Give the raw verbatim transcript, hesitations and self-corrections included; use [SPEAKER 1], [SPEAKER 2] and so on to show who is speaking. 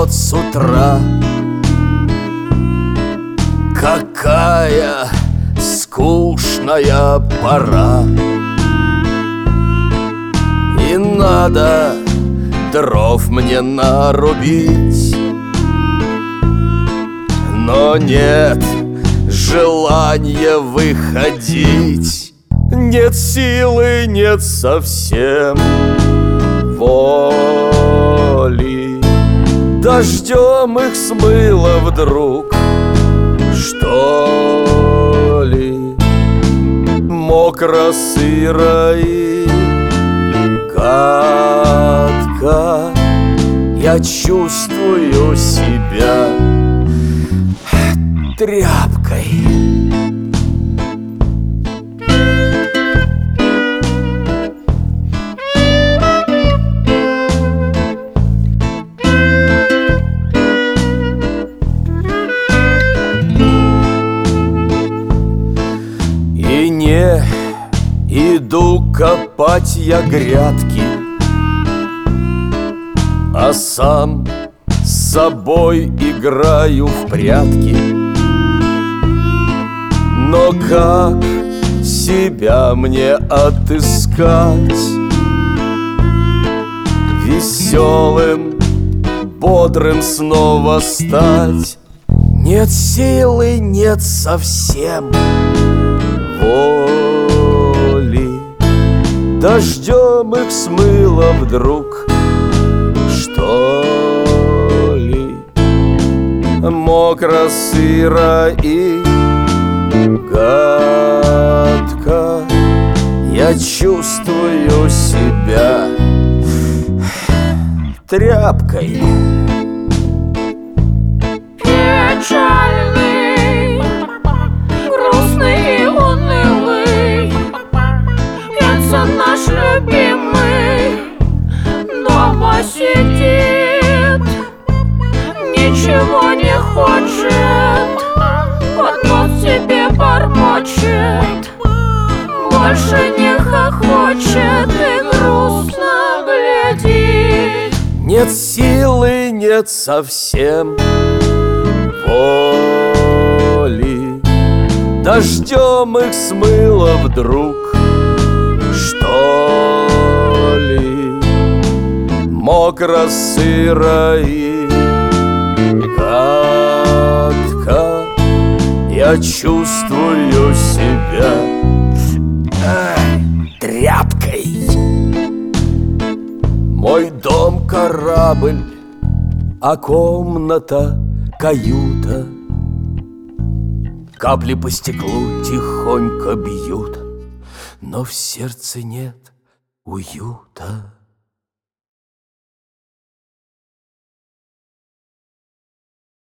[SPEAKER 1] встает с утра. Какая скучная пора, и надо дров мне нарубить, но нет желания выходить. Нет силы, нет совсем воли. Дождем их смыло вдруг, что ли? Мокро, сыро и гадко. Я чувствую себя тряпкой. И не иду копать я грядки, а сам с собой играю в прятки. Но как себя мне отыскать? Веселым, бодрым снова стать? Нет силы, нет совсем воли. Дождем их смыло вдруг, что ли? Мокро, сыро и гадко. Я чувствую себя тряпкой.
[SPEAKER 2] Печальный, грустный и унылый Пьяница наш любимый дома сидит, ничего не хочет, под нос себе бормочет, больше не хохочет и грустно глядит.
[SPEAKER 1] Нет силы, нет совсем воли. Дождем их смыло вдруг, что ли? Мокро, сыро и гадко. Я чувствую себя ай, тряпкой. Мой дом корабль, а комната каюта. Капли по стеклу тихонько бьют, но в сердце нет уюта.